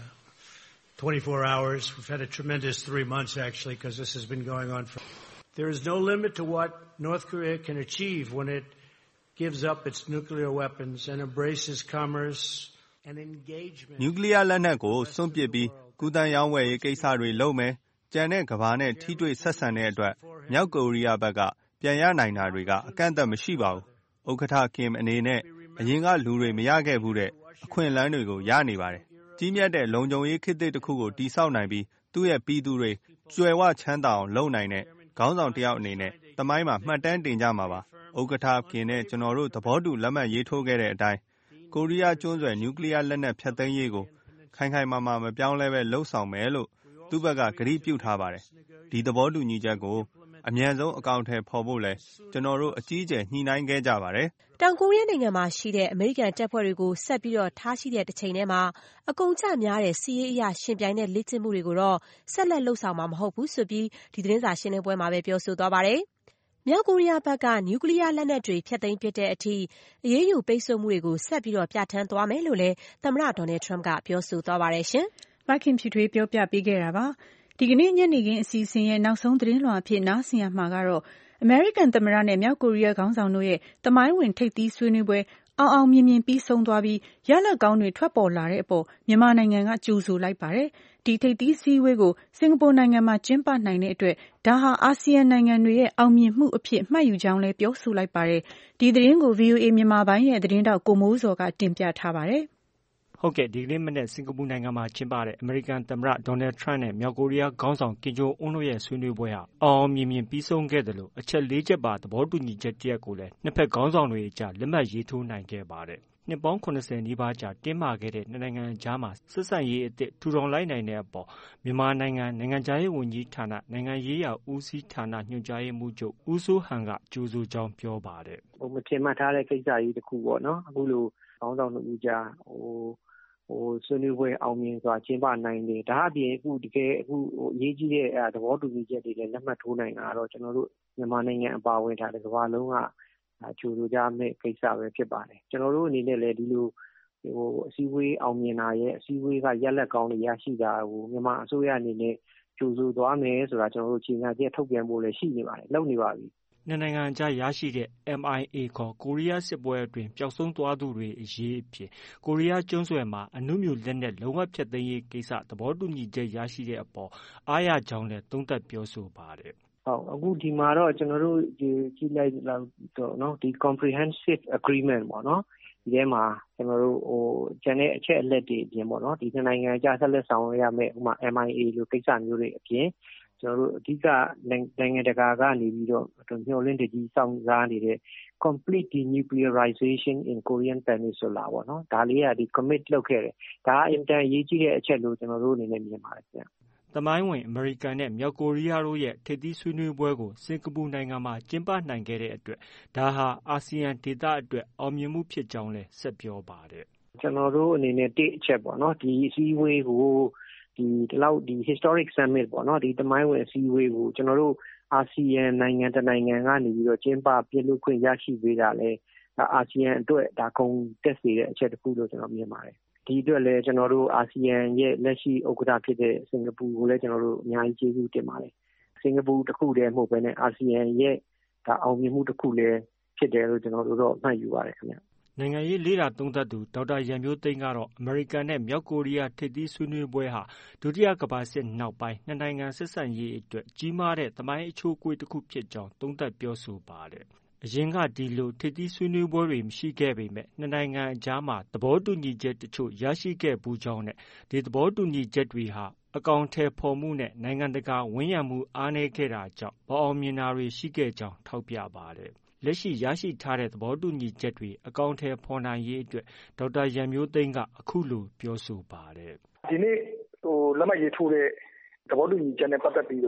24 hours. We've had a tremendous 3 months actually because this has been going on for There is no limit to what North Korea can achieve when it gives up its nuclear weapons and embraces commerce and engagement.
နျူကလ িয়ার လက်နက်ကိုစွန့်ပစ်ပြီးကူးသန်းရောင်းဝယ်ရေးကိစ္စတွေလုပ်မယ်။ကြံတဲ့ကမ္ဘာနဲ့ထိတွေ့ဆက်ဆံတဲ့အတွက်မြောက်ကိုရီးယားဘက်ကပြန်ရနိုင်တာတွေကအကန့်အသတ်မရှိပါဘူး။ဥက္ကဋ္ဌ Kim အနေနဲ့အရင်ကလူတွေမရခဲ့ဘူးတဲ့အခွင့်အလမ်းတွေကိုရနေပါတယ်။ကြီးမြတ်တဲ့လုံခြုံရေးခေတ်သစ်တစ်ခုကိုတည်ဆောက်နိုင်ပြီးသူ့ရဲ့ပြည်သူတွေကြွယ်ဝချမ်းသာအောင်လုပ်နိုင်တဲ့ခေါင်းဆောင်တစ်ယောက်အနေနဲ့သမိုင်းမှာမှတ်တမ်းတင်ကြမှာပါ။ဥက္ကဋ္ဌ Kim နဲ့ကျွန်တော်တို့သဘောတူလက်မှတ်ရေးထိုးခဲ့တဲ့အတိုင်းကိုရီးယားကျွန်းဆွယ်နျူကလ িয়ার လက်နက်ဖျက်သိမ်းရေးကိုခိုင်ခိုင်မာမာမပြောင်းလဲပဲလှုပ်ဆောင်မယ်လို့သူ့ဘက်ကကတိပြုထားပါတယ်။ဒီသဘောတူညီချက်ကိုအမြန်ဆုံးအကောင်အထည်ဖော်ဖို့လဲကျွန်တော်တို့အကြီးအကျယ်ညှိနှိုင်းခဲ့ကြပါတယ်
။တောင်ကိုရီးယားနိုင်ငံမှာရှိတဲ့အမေရိကန်တပ်ဖွဲ့တွေကိုဆက်ပြီးထားရှိတဲ့တစ်ချိန်တည်းမှာအကုန်အကျများတဲ့စစ်ရေးအရာရှင်ပြိုင်တဲ့လေ့ကျင့်မှုတွေကိုတော့ဆက်လက်လှုပ်ဆောင်မှာမဟုတ်ဘူးဆိုပြီးဒီသတင်းစာရှင်းလင်းပွဲမှာပဲပြောဆိုသွားပါတယ်။မြောက်ကိုရီးယားဘက်ကနျူကလ িয়ার လက်နက်တွေဖျက်သိမ်းပစ်တဲ့အထိအရေးယူပိတ်ဆို့မှုတွေကိုဆက်ပြီးပြဋ္ဌာန်းသွားမယ်လို့လည်းသမ္မတ Donald Trump ကပြောဆိုသွားပါတယ်ရှင်
။မခင်ဖြူထွေးပြောပြပေးခဲ့တာပါ။ဒီကနေ့ညနေခင်းအစီအစဉ်ရဲ့နောက်ဆုံးသတင်းလွှာအဖြစ်နားဆင်ရမှာကတော့အမေရိကန်သမ္မတနဲ့မြောက်ကိုရီးယားခေါင်းဆောင်တို့ရဲ့သမိုင်းဝင်ထိပ်သီးဆွေးနွေးပွဲအောင်အောင်မြင်မြင်ပြီးဆုံးသွားပြီးရလဒ်ကောင်းတွေထွက်ပေါ်လာတဲ့အပေါ်မြန်မာနိုင်ငံကကြိုဆိုလိုက်ပါတယ်။ဒီထိပ်သီးစည်းဝေးကိုစင်ကာပူနိုင်ငံမှာကျင်းပနိုင်တဲ့အတွက်ဒါဟာအာဆီယံနိုင်ငံတွေရဲ့အောင်မြင်မှုအဖြစ်မှတ်ယူကြောင်းလည်းပြောဆိုလိုက်ပါတယ်။ဒီသတင်းကို VOA မြန်မာပိုင်းရဲ့သတင်းတောက်ကိုမိုးစောကတင်ပြထားပါတယ်။
ဟုတ်ကဲ့ဒီကနေ့မနေ့စင်ကာပူနိုင်ငံမှာကျင်းပတဲ့အမေရိကန်သမ္မတဒေါ်နယ်ထရန့်နဲ့မြောက်ကိုရီးယားခေါင်းဆောင်ကင်ဂျုံအွန်းတို့ရဲ့ဆွေးနွေးပွဲဟာအောင်အောင်မြင်မြင်ပြီးဆုံးခဲ့တယ်လို့အချက်၄ချက်ပါသဘောတူညီချက်တရက်ကိုလည်းနှစ်ဖက်ခေါင်းဆောင်တွေအကြားလက်မှတ်ရေးထိုးနိုင်ခဲ့ပါတယ်။နှစ်ပေါင်း80နီးပါးကြာတင်းမာခဲ့တဲ့နိုင်ငံအကြားမှာဆက်ဆံရေးအသစ်ထူထောင်လိုက်နိုင်တဲ့အပေါ်မြန်မာနိုင်ငံခြားရေးဝန်ကြီးဌာနနိုင်ငံရေးရာဦးစီးဌာနညွှန်ကြားရေးမှူးချုပ်ဦးစိုးဟန်ကကြိုဆိုကြောင်းပြောပါတယ်
။မထင်မှတ်ထားတဲ့ကိစ္စကြီးတစ်ခုပေါ့နော်။အခုလိုခေါင်းဆောင်တို့ဦးကြားဆွေးနွေးပွဲအောင်မြင်စွာကျင်းပနိုင်တယ်။ဒါအပြင်အခုတကယ်အရေးကြီးတဲ့သဘောတူညီချက်တွေလည်းလက်မှတ်ထိုးနိုင်တာတော့ကျွန်တော်တို့မြန်မာနိုင်ငံအပါအဝင်ထားတဲ့ကမ္ဘာလုံးကကြိုဆိုကြမယ့်ကိစ္စပဲဖြစ်ပါတယ်။ကျွန်တော်တို့အနေနဲ့လည်းဒီလိုအစည်းအဝေးအောင်မြင်တာရဲ့အစည်းအဝေးကရလဒ်ကောင်းတွေရရှိတာကိုမြန်မာအစိုးရအနေနဲ့ကြိုဆိုသွားမယ်ဆိုတာကျွန်တော်တို့ကြေညာချက်ထုတ်ပြန်ဖို့လည်းရှိနေပါတယ်။လုပ်နေပါပြီ။
နှစ်နိုင်ငံအကြားရရှိတဲ့ MIA ခေါ်ကိုရီးယားစစ်ပွဲအတွင်းပျောက်ဆုံးသွားသူတွေအရေးအဖြစ်ကိုရီးယားကျွန်းဆွယ်မှာအနုမြူလက်နက်လုံးဝဖျက်သိမ်းရေးကိစ္စသဘောတူညီချက်ရရှိတဲ့အပေါ်အားရကြောင်းလည်းသုံးသပ်ပြောဆိုပါတယ်
။ဟုတ်အခုဒီမှာတော့ကျွန်တော်တို့ကြည့်လိုက်တော့နော်ဒီ comprehensive agreement ပေါ့နော်ဒီထဲမှာကျွန်တော်တို့ကျန်တဲ့အချက်အလက်တွေအပြင်ပေါ့နော်ဒီနှစ်နိုင်ငံအကြားဆက်လက်ဆောင်ရွက်ရမယ့်ဥပမာ MIA လိုကိစ္စမျိုးတွေအပြင်ကျွန်တော်တို့အဓိကနိုင်ငံတကာကနေပြီးတော့မျှော်လင့်တကြီးစောင့်စားနေတဲ့ complete denuclearization in Korean Peninsula ပေါ့နော်ဒါလေးကဒီ commit လုပ်ခဲ့တယ်ဒါအင်တန်အရေးကြီးတဲ့အချက်လို့ကျွန်တော်တို့အနေနဲ့မြင်ပါတယ်ခင်ဗျ
သမိုင်းဝင်အမေရိကန်နဲ့မြောက်ကိုရီးယားတို့ရဲ့ထိပ်သီးဆွေးနွေးပွဲကိုစင်ကာပူနိုင်ငံမှာကျင်းပနိုင်ခဲ့တဲ့အတွက်ဒါဟာအာဆီယံဒေသအတွက်အောင်မြင်မှုဖြစ်ကြောင်းလည်းဆက်ပြောပါတယ်
ကျွန်တော်တို့အနေနဲ့တစ်အချက်ပေါ့နော်ဒီအစည်းအဝေးကိုဒီလောက်ဒီ historic summit ပေါ့နော်ဒီသမိုင်းဝင်အစည်းအဝေးကိုကျွန်တော်တို့အာဆီယံနိုင်ငံတနိုင်ငံကနေပြီးတော့ကျင်းပပြုလုပ်ခွင့်ရရှိပေးတာလဲအာဆီယံအတွက်ဒါဂုဏ်တက်စေတဲ့အချက်တစ်ခုလို့ကျွန်တော်မြင်ပါတယ်ဒီအတွက်လည်းကျွန်တော်တို့အာဆီယံရဲ့လက်ရှိဥက္ကဋ္ဌဖြစ်တဲ့စင်ကာပူကိုလည်းကျွန်တော်တို့အများကြီးကျေးဇူးတင်ပါတယ်စင်ကာပူတစ်ခုတည်းမဟုတ်ဘဲနဲ့အာဆီယံရဲ့ဒါအောင်မြင်မှုတစ်ခုလည်းဖြစ်တယ်လို့ကျွန်တော်တို့တော့မှတ်ယူပါတယ်ခင်ဗျ
နိုင်ငံရေးလေ့လာသုံးသပ်သူဒေါက်တာရန်မျိုးသိန်းကတော့အမေရိကန်နဲ့မြောက်ကိုရီးယားထိပ်သီးဆွေးနွေးပွဲဟာဒုတိယကမ္ဘာစစ်နောက်ပိုင်းနှစ်နိုင်ငံဆက်ဆံရေးအတွက်ကြီးမားတဲ့သမိုင်းအချိုးအကွေ့တစ်ခုဖြစ်ကြောင်းသုံးသပ်ပြောဆိုပါတယ်။အရင်ကဒီလိုထိပ်သီးဆွေးနွေးပွဲတွေမရှိခဲ့ပေမဲ့နှစ်နိုင်ငံအကြားမှာသဘောတူညီချက်တချို့ရရှိခဲ့ဘူးကြောင်းနဲ့ဒီသဘောတူညီချက်တွေဟာအကောင်အထည်ဖော်မှုနဲ့နိုင်ငံတကာဝန်ရံမှုအားနည်းခဲ့တာကြောင့်မအောင်မြင်တာတွေရှိခဲ့ကြောင်းထောက်ပြပါတယ်။လက်ရှိရရှိထားတဲ့သဘောတူညီချက်တွေအကောင်အထည်ဖော်နိုင်ရေးအတွက်ဒေါက်တာရန်မျိုးသိန်းကအခုလိုပြောဆိုပါတယ်
။ဒီနေ့လက်မှတ်ရေးထိုးတဲ့သဘောတူညီချက်နဲ့ပတ်သက်ပြီးတော့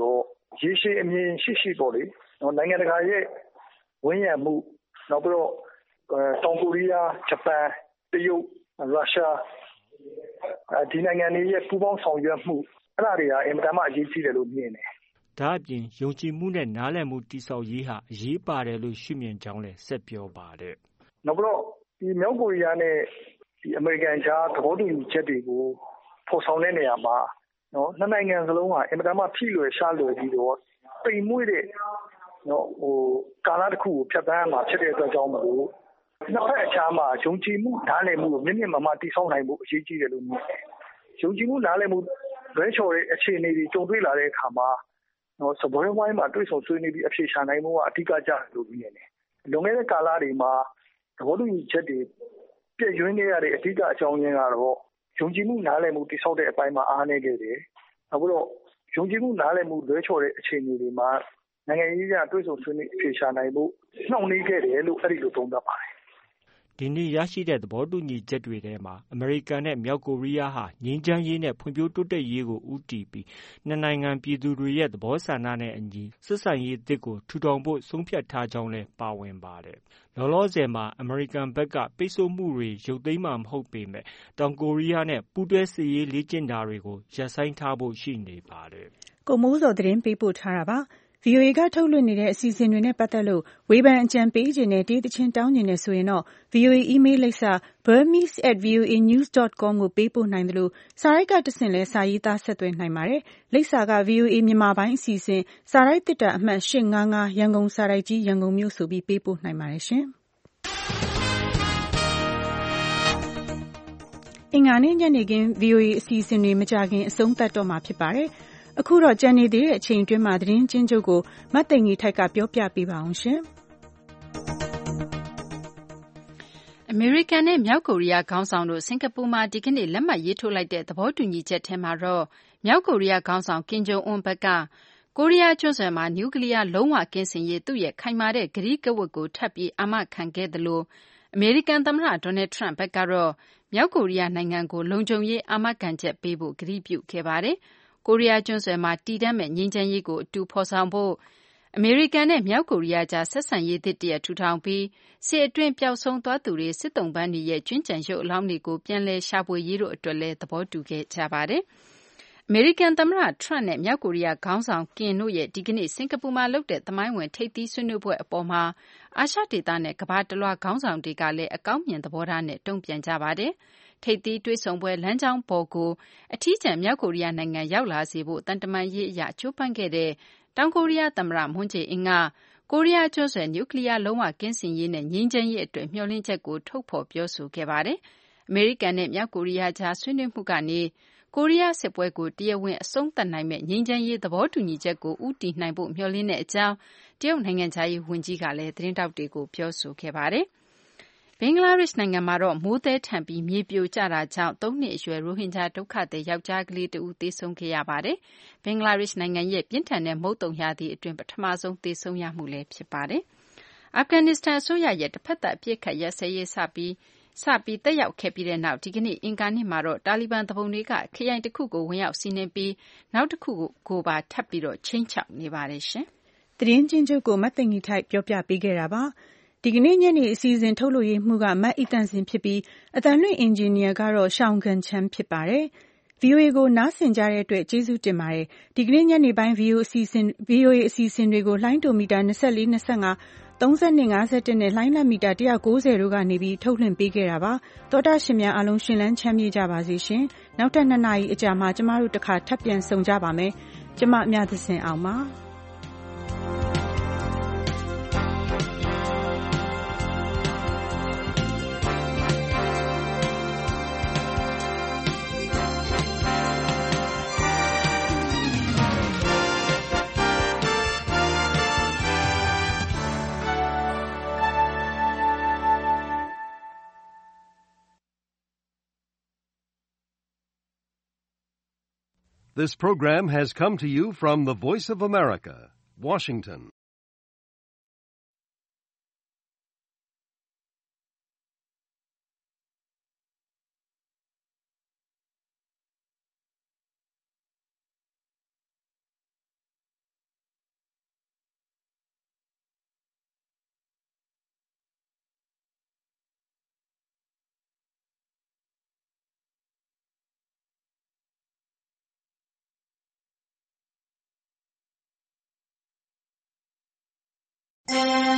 ရေရှည်အမြင်ရှိပေါ့လေနိုင်ငံတကာရဲ့ဝန်ရံမှုနောက်ပြီးတော့တောင်ကိုရီးယားဂျပန်တရုတ်ရုရှားဒီနိုင်ငံတွေရဲ့ပူးပေါင်းဆောင်ရွက်မှုအဲ့ဒါတွေကအင်မတန်မှအရေးကြီးတယ်လို့မြင်တယ်
ဒါအပြင်ယုံကြည်မှုနဲ့နားလည်မှုတည်ဆောက်ရေးဟာအရေးပါတယ်လို့ရှုမြင်ကြောင်းလည်းဆက်ပြောပါတယ်
နောက်ပြီးတော့ဒီမြောက်ကိုရီးယားနဲ့ဒီအမေရိကန်ကြားသဘောတူညီချက်တွေကိုဖော်ဆောင်တဲ့နေရာမှာနှစ်နိုင်ငံစလုံးကအင်မတန်မှဖိလွယ်ရှားလွယ်ပြီးတော့တိမ်မွေ့တဲ့ကာလတစ်ခုကိုဖြတ်သန်းရမှာဖြစ်တဲ့အတွက်ကြောင့်မလို့နှစ်ဖက်အကြားမှာယုံကြည်မှုနားလည်မှုကိုမြင့်မြင့်မားမားတည်ဆောက်နိုင်ဖို့အရေးကြီးတယ်လို့မြင်တယ်။ယုံကြည်မှုနားလည်မှုလွဲချော်တဲ့အခြေအနေတွေကြုံတွေ့လာတဲ့အခါမှာစပွဲဝိုင်းမှာတွေ့ဆုံဆွေးနွေးပြီးအဖြေရှာနိုင်မှုကအဓိကကျတယ်လို့မြင်တယ်။လွန်ခဲ့တဲ့ကာလတွေမှာသဘောတူညီချက်တွေပြည့်ရွှင်းခဲ့ရတဲ့အဓိကအကြောင်းရင်းကတော့ယုံကြည်မှုနားလည်မှုတည်ဆောက်တဲ့အပိုင်းမှာအားနည်းခဲ့တယ်။နောက်ပြီးတော့ယုံကြည်မှုနားလည်မှုလွဲချော်တဲ့အခြေအနေတွေမှာနိုင်ငံရေးအရတွေ့ဆုံဆွေးနွေးအဖြေရှာနိုင်ဖို့နှောင့်နှေးခဲ့တယ်လို့အဲ့ဒီလိုသုံးသပ်ပါတယ်
ဒီနေ့ရရှိတဲ့သဘောတူညီချက်တွေထဲမှာအမေရိကန်နဲ့မြောက်ကိုရီးယားဟာငြိမ်းချမ်းရေးနဲ့ဖွံ့ဖြိုးတိုးတက်ရေးကိုဦးတည်ပြီးနှစ်နိုင်ငံပြည်သူတွေရဲ့သဘောဆန္ဒနဲ့အညီဆက်ဆံရေးသစ်ကိုထူထောင်ဖို့ဆုံးဖြတ်ထားကြောင်းလည်းပါဝင်ပါတယ်။လောလောဆယ်မှာအမေရိကန်ဘက်ကပိတ်ဆို့မှုတွေရုပ်သိမ်းမှာမဟုတ်ပေမဲ့တောင်ကိုရီးယားနဲ့ပူးတွဲစစ်ရေးလေ့ကျင့်တာတွေကိုရပ်ဆိုင်းထားဖို့ရှိနေပါတယ်
။ကိုမိုးစောသတင်းပေးပို့ထားတာပါ။ VOA ကထုတ်လွှင့်နေတဲ့အစီအစဉ်တွေနဲ့ပတ်သက်လို့ဝေဖန်အကြံပေးခြင်းနဲ့တေးသချင်းတောင်းခြင်းနဲ့ဆိုရင်တော့ VOA email လိပ်စာ burmese@voanews.com ကိုပေးပို့နိုင်တယ်လို့စာရိုက်ကတဆင့်လဲစာရေးသားဆက်သွယ်နိုင်ပါတယ်။လိပ်စာက VOA မြန်မာပိုင်းအစီအစဉ်စာရိုက်တစ်တာအမှတ်855ရန်ကုန်စာရိုက်ကြီးရန်ကုန်မြို့ဆိုပြီးပေးပို့နိုင်ပါတယ်ရှင်။အင်္ဂါနေ့ညနေခင်း VOA အစီအစဉ်တွေမကြခင်အဆုံးသတ်တော့မှာဖြစ်ပါတယ်။အခုတော့ကြံနေသေးတဲ့အချိန်အတွင်းမှာသတင်းချင်းချုပ်ကိုမတ်သိန်ကြီးထိုက်ကပြောပြပေးပါအောင်ရှင်
။အမေရိကန်နဲ့မြောက်ကိုရီးယားခေါင်းဆောင်တို့စင်ကာပူမှာဒီကနေ့လက်မှတ်ရေးထိုးလိုက်တဲ့သဘောတူညီချက်ထဲမှာတော့မြောက်ကိုရီးယားခေါင်းဆောင်ကင်ဂျုံအွန်းဘက်ကကိုရီးယားကျွန်းဆွယ်မှာနျူကလ িয়ার လုံးဝကင်းစင်ရေးသူ့ရဲ့ခိုင်မာတဲ့ကတိကဝတ်ကိုထပ်ပြီးအာမခံခဲ့တယ်လို့အမေရိကန်သမ္မတဒေါ်နယ်ထရန့်ဘက်ကတော့မြောက်ကိုရီးယားနိုင်ငံကိုလုံခြုံရေးအာမခံချက်ပေးဖို့ကတိပြုခဲ့ပါတယ်။ကိုရီးယားကျွန်းဆွယ်မှာတည်တံ့မဲ့ငြိမ်းချမ်းရေးကိုအတူဖော်ဆောင်ဖို့အမေရိကန်နဲ့မြောက်ကိုရီးယားကြားဆက်ဆံရေးသစ်တရပ်ထူထောင်ပြီးစစ်အတွင်းပျောက်ဆုံးသွားသူတွေစစ်တုံးပန်းတွေရဲ့ကျွန်းကြံရုပ်အလောင်းတွေကိုပြန်လည်ရှာဖွေရေးတို့အတွက်လည်းသဘောတူခဲ့ကြပါတယ်။အမေရိကန်သမ္မတထရန့်နဲ့မြောက်ကိုရီးယားခေါင်းဆောင်ကင်တို့ရဲ့ဒီကနေ့စင်ကာပူမှာလုပ်တဲ့သမိုင်းဝင်ထိပ်သီးဆွေးနွေးပွဲအပေါ်မှာအာရှဒေသနဲ့ကမ္ဘာတလွှားခေါင်းဆောင်တွေကလည်းအကောင်းမြင်သဘောထားနဲ့တုံ့ပြန်ကြပါတယ်။ထိပ်သီးတွေ့ဆုံပွဲလမ်းကြောင်းပေါ်ကိုအထီးကျန်မြောက်ကိုရီးယားနိုင်ငံရောက်လာစေဖို့တန်တမန်ရေးအရကြိုးပမ်းခဲ့တဲ့တောင်ကိုရီးယားသမ္မတမွန်းဂျေအင်းကကိုရီးယားကျွန်းဆွယ်နျူကလ িয়ার လုံးဝကင်းစင်ရေးနဲ့ငြိမ်းချမ်းရေးအတွက်မျှော်လင့်ချက်ကိုထုတ်ဖော်ပြောဆိုခဲ့ပါတယ်။အမေရိကန်နဲ့မြောက်ကိုရီးယားကြားဆွေးနွေးမှုကနေကိုရီးယားစစ်ပွဲကိုတရားဝင်အဆုံးသတ်နိုင်မဲ့ငြိမ်းချမ်းရေးသဘောတူညီချက်ကိုဦးတည်နိုင်ဖို့မျှော်လင့်တဲ့အကြောင်းတရုတ်နိုင်ငံခြားရေးဝန်ကြီးကလည်းသတင်းတောက်တွေကိုပြောဆိုခဲ့ပါတယ်။ဘင်္ဂလားဒေ့ရှ်နိုင်ငံမှာတော့မိုးသည်းထန်ပြီးမြေပြိုကျတာကြောင့်3နှစ်အရွယ်ရိုဟင်ဂျာဒုက္ခသည်ယောက်ျားကလေးတဦးသေဆုံးခဲ့ရပါတယ်။ဘင်္ဂလားဒေ့ရှ်နိုင်ငံရဲ့ပြင်းထန်တဲ့မုတ်သုန်ရာသီအတွင်းပထမဆုံးသေဆုံးရမှုလည်းဖြစ်ပါတယ်။အာဖဂန်နစ္စတန်အစိုးရရဲ့တစ်ဖက်သက်အပစ်အခတ်ရပ်စဲရေးစပြီးတက်ရောက်ခဲ့ပြီးတဲ့နောက်ဒီကနေ့အင်္ဂါနေ့မှာတော့တာလီဘန်သူပုန်တွေကခရိုင်တစ်ခုကိုဝင်ရောက်စီးနင်းပြီးနောက်တစ်ခုကိုပါထပ်ပြီးတော့ချိန်ချောက်နေပါတယ်ရှင်
။သတင်းချင်းချုပ်ကိုမတ်သိင်္ဂီထိုက်ပြောပြပေးခဲ့တာပါ။ဒီကနေ့ညနေအစီအစဉ်ထုတ်လို့ရမှုကမတ်အီတန်စင်ဖြစ်ပြီးအတန်လွင့်အင်ဂျင်နီယာကတော့ရှောင်းကန်ချမ်းဖြစ်ပါတယ်။ VOA ကိုနားဆင်ကြတဲ့အတွက်ကျေးဇူးတင်ပါတယ်။ဒီကနေ့ညနေပိုင်း VOA အစီအစဉ်တွေကိုလိုင်းဒိုမီတာ24 25 32 51နဲ့လိုင်းလမီတာ190တို့ကနေပြီးထုတ်လွှင့်ပေးခဲ့တာပါ။သောတာရှင်များအားလုံးရှင်လန်းချမ်းမြေ့ကြပါစေရှင်။နောက်ထပ်2နာရီအကြာမှာကျမတို့တစ်ခါထပ်ပြန်ဆုံကြပါမယ်။ကျမမြသဇင်အောင်ပါ။
This program has come to you from the Voice of America, Washington.
။